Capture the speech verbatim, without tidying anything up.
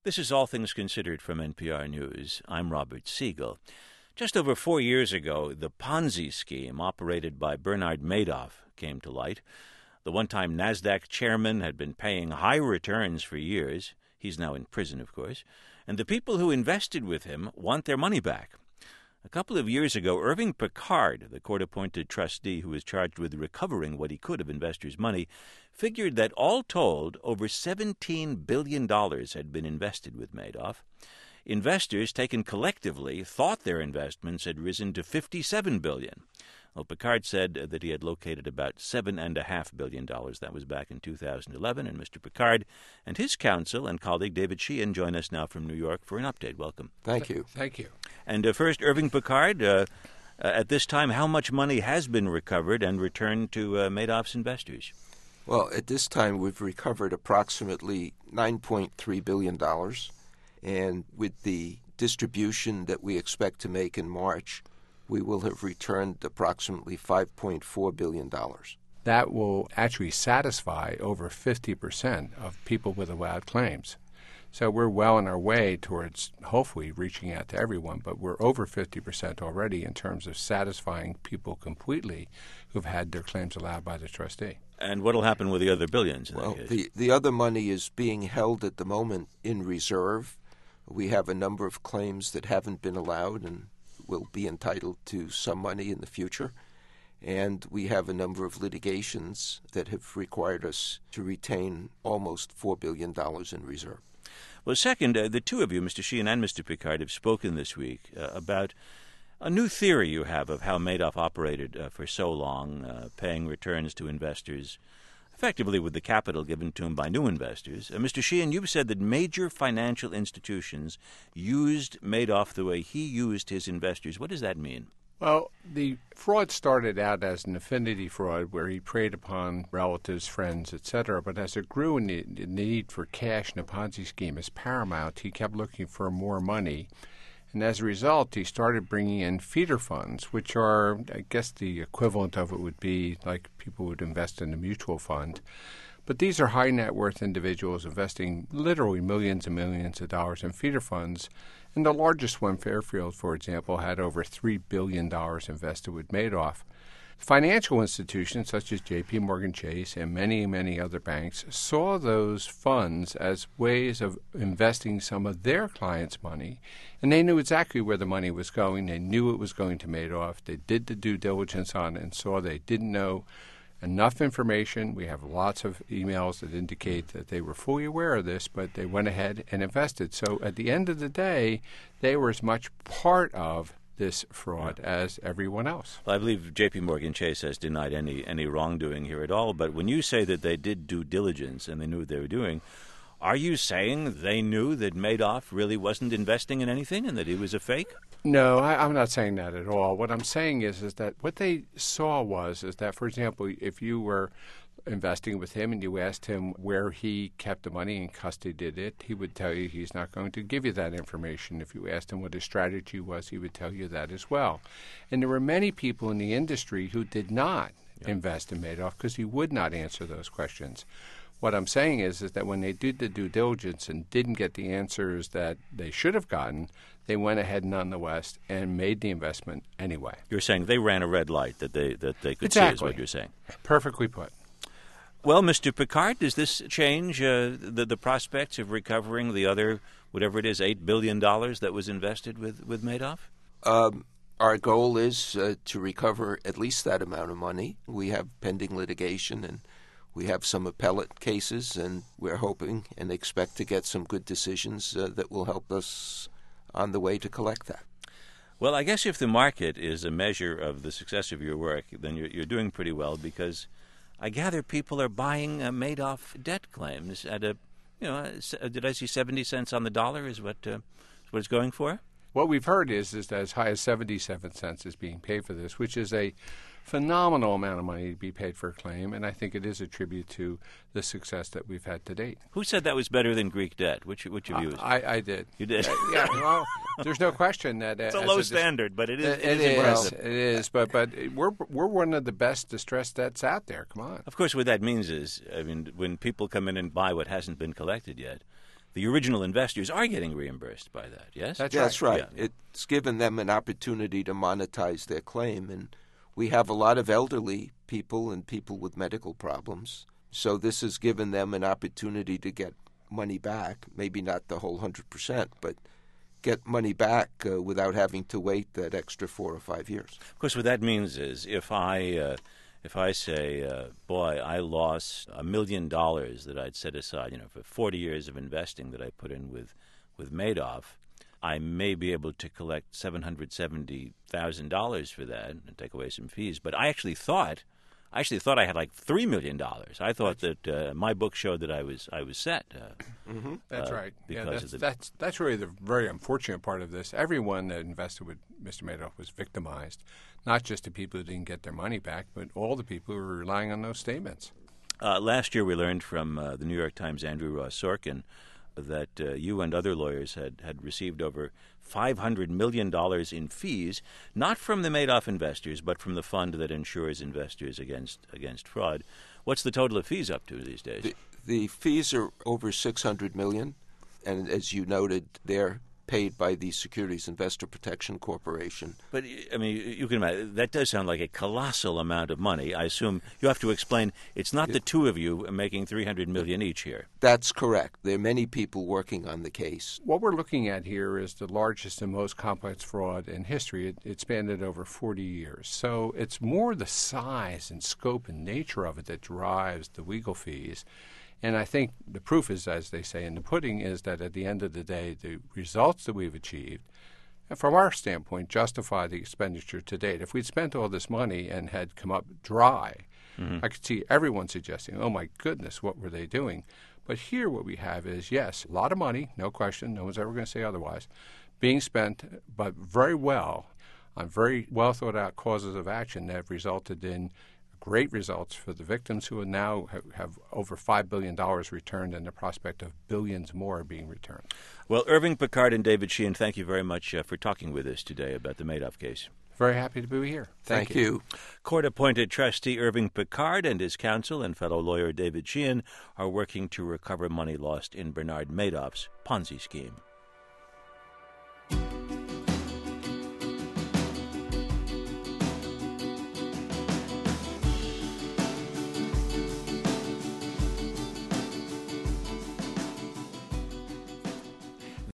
This is All Things Considered from N P R News. I'm Robert Siegel. Just over four years ago, the Ponzi scheme operated by Bernard Madoff came to light. The one-time NASDAQ chairman had been paying high returns for years. He's now in prison, of course. And the people who invested with him want their money back. A couple of years ago, Irving Picard, the court-appointed trustee who was charged with recovering what he could of investors' money, figured that all told, over seventeen billion dollars had been invested with Madoff. Investors, taken collectively, thought their investments had risen to fifty-seven billion dollars. Well, Picard said that he had located about seven point five billion dollars. That was back in two thousand eleven. And Mister Picard and his counsel and colleague David Sheehan join us now from New York for an update. Welcome. Thank you. Thank you. And uh, first, Irving Picard, uh, uh, at this time, how much money has been recovered and returned to uh, Madoff's investors? Well, at this time, we've recovered approximately nine point three billion dollars. And with the distribution that we expect to make in March, we will have returned approximately five point four billion dollars. That will actually satisfy over fifty percent of people with allowed claims. So we're well on our way towards hopefully reaching out to everyone, but we're over fifty percent already in terms of satisfying people completely who've had their claims allowed by the trustee. And what will happen with the other billions? In well, that case? the, the other money is being held at the moment in reserve. We have a number of claims that haven't been allowed and will be entitled to some money in the future. And we have a number of litigations that have required us to retain almost four billion dollars in reserve. Well, second, uh, the two of you, Mister Sheehan and Mister Picard, have spoken this week uh, about a new theory you have of how Madoff operated uh, for so long, uh, paying returns to investors, effectively with the capital given to him by new investors. Uh, Mister Sheehan, you've said that major financial institutions used Madoff the way he used his investors. What does that mean? Well, the fraud started out as an affinity fraud where he preyed upon relatives, friends, et cetera. But as it grew and the, the need for cash in a Ponzi scheme is paramount, he kept looking for more money. And as a result, he started bringing in feeder funds, which are, I guess the equivalent of it would be like people would invest in a mutual fund. But these are high net worth individuals investing literally millions and millions of dollars in feeder funds. And the largest one, Fairfield, for example, had over three billion dollars invested with Madoff. Financial institutions such as J P Morgan Chase and many, many other banks saw those funds as ways of investing some of their clients' money, and they knew exactly where the money was going. They knew it was going to Madoff. They did the due diligence on it and saw they didn't know enough information. We have lots of emails that indicate that they were fully aware of this, but they went ahead and invested. So at the end of the day, they were as much part of this fraud as everyone else. Well, I believe J P Morgan Chase has denied any any wrongdoing here at all. But when you say that they did due diligence and they knew what they were doing, are you saying they knew that Madoff really wasn't investing in anything and that he was a fake? No, I, I'm not saying that at all. What I'm saying is, is that what they saw was is that, for example, if you were investing with him and you asked him where he kept the money and custodied it, he would tell you he's not going to give you that information. If you asked him what his strategy was, he would tell you that as well. And there were many people in the industry who did not yeah. invest in Madoff because he would not answer those questions. What I'm saying is, is that when they did the due diligence and didn't get the answers that they should have gotten, they went ahead nonetheless and made the investment anyway. You're saying they ran a red light that they that they could exactly. see is what you're saying. Perfectly put. Well, Mister Picard, does this change uh, the, the prospects of recovering the other, whatever it is, eight billion dollars that was invested with, with Madoff? Um, our goal is uh, to recover at least that amount of money. We have pending litigation and we have some appellate cases, and we're hoping and expect to get some good decisions uh, that will help us on the way to collect that. Well, I guess if the market is a measure of the success of your work, then you're, you're doing pretty well, because I gather people are buying uh, Madoff debt claims at a, you know, did I see seventy cents on the dollar is what uh, what it's going for? What we've heard is, is that as high as seventy-seven cents is being paid for this, which is a phenomenal amount of money to be paid for a claim, and I think it is a tribute to the success that we've had to date. Who said that was better than Greek debt? Which which of you? Uh, I, I did. You did? Uh, yeah. Well, there's no question that uh, it's a low a dis- standard, but it is. It, it is, is impressive. It is, but but we're we're one of the best distressed debts out there. Come on. Of course, what that means is, I mean, when people come in and buy what hasn't been collected yet, the original investors are getting reimbursed by that, yes? That's That's right. right. Yeah. It's given them an opportunity to monetize their claim. And we have a lot of elderly people and people with medical problems. So this has given them an opportunity to get money back, maybe not the whole one hundred percent, but get money back uh, without having to wait that extra four or five years. Of course, what that means is if I uh, if I say, uh, boy, I lost a million dollars that I'd set aside, you know, for forty years of investing that I put in with with Madoff, I may be able to collect seven hundred seventy thousand dollars for that and take away some fees. But I actually thought. I actually thought I had like three million dollars. I thought that uh, my book showed that I was I was set. Uh, Mm-hmm. That's uh, right. Yeah, because that's, of the- that's that's really the very unfortunate part of this. Everyone that invested with Mister Madoff was victimized, not just the people who didn't get their money back, but all the people who were relying on those statements. Uh, last year, we learned from uh, the New York Times' Andrew Ross Sorkin that uh, you and other lawyers had, had received over five hundred million dollars in fees, not from the Madoff investors, but from the fund that insures investors against against fraud. What's the total of fees up to these days? The, the fees are over six hundred million dollars, and as you noted, they're paid by the Securities Investor Protection Corporation. But, I mean, you can imagine, that does sound like a colossal amount of money. I assume you have to explain it's not the two of you making three hundred million dollars each here. That's correct. There are many people working on the case. What we're looking at here is the largest and most complex fraud in history. It, it spanned over forty years. So it's more the size and scope and nature of it that drives the legal fees. And I think the proof is, as they say in the pudding, is that at the end of the day, the results that we've achieved, from our standpoint, justify the expenditure to date. If we'd spent all this money and had come up dry, mm-hmm. I could see everyone suggesting, oh, my goodness, what were they doing? But here what we have is, yes, a lot of money, no question, no one's ever going to say otherwise, being spent, but very well, on very well thought out causes of action that have resulted in great results for the victims, who now have, have over five billion dollars returned and the prospect of billions more being returned. Well, Irving Picard and David Sheehan, thank you very much uh, for talking with us today about the Madoff case. Very happy to be here. Thank, Thank you. you. Court-appointed trustee Irving Picard and his counsel and fellow lawyer David Sheehan are working to recover money lost in Bernard Madoff's Ponzi scheme.